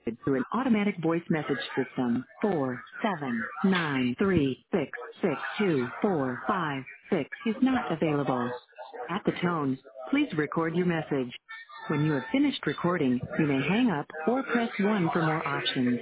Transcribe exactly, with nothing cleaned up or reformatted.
through an automatic voice message system. Four seven nine three six six two four five six is not available. At the tone, please record your message. When you have finished recording, you may hang up or press one for more options.